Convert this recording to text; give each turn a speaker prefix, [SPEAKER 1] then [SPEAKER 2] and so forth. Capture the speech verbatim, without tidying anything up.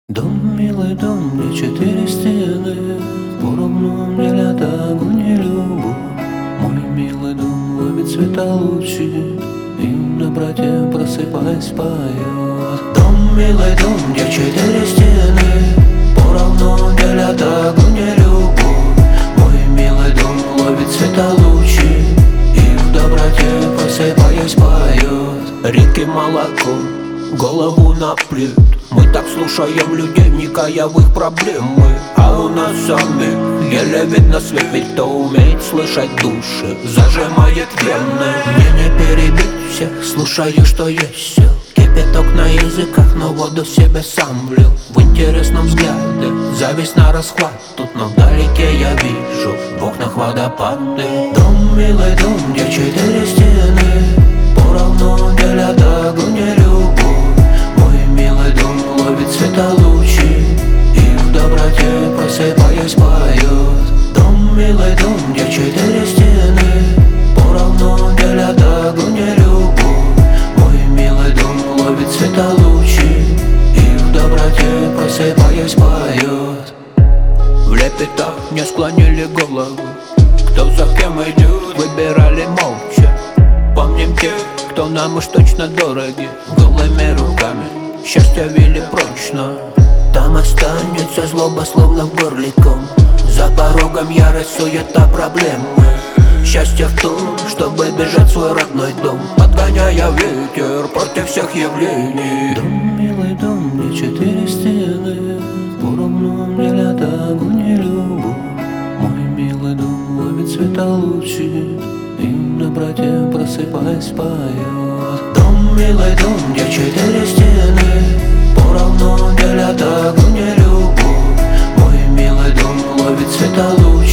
[SPEAKER 1] Дом, милый дом, где четыре стены, поровну делят огонь и любовь. Мой милый дом ловит цвета лучи, и в доброте просыпаясь поет. Дом, милый дом, где четыре стены, поровну делят огонь и любовь. Мой милый дом ловит цвета лучи, и в доброте просыпаясь поет. Реки молоко голову наплюют. Мы так слушаем людей, вникая в их проблемы, а у нас самих еле видно свет. Ведь кто умеет слышать души, зажимает вены. Мне не перебить всех, слушаю, что есть сил. Кипяток на языках, но воду себе сам влил. В интересном взгляде зависть на расхват. Тут, но вдалеке я вижу в окнах водопады. Дом, милый дом, где четыре стены, поровну делят огонь и любовь. Мой милый дом ловит цвета лучи, и в доброте просыпаясь поет. Дом, милый дом, где четыре стены, поровну делят огонь и любовь. Мой милый дом ловит цвета лучи, и в доброте просыпаясь поет. В лепетах не склонили голову, кто за кем идет, выбирали молча. Помним тех, кто нам уж точно дороги, голыми руками счастье вели прочно. Там останется злоба, словно в горле ком. За порогом ярость, суета, проблемы. Счастье в том, чтобы бежать в свой родной дом, подгоняя ветер против всех явлений. Дом, милый дом, где четыре стены, поровну делят огонь и любовь. Мой милый дом ловит цвета лучи, и в доброте просыпаясь поет. Дом, милый дом, где четыре стены, поровну делят огонь и любовь. Мой милый дом ловит цвета лучи,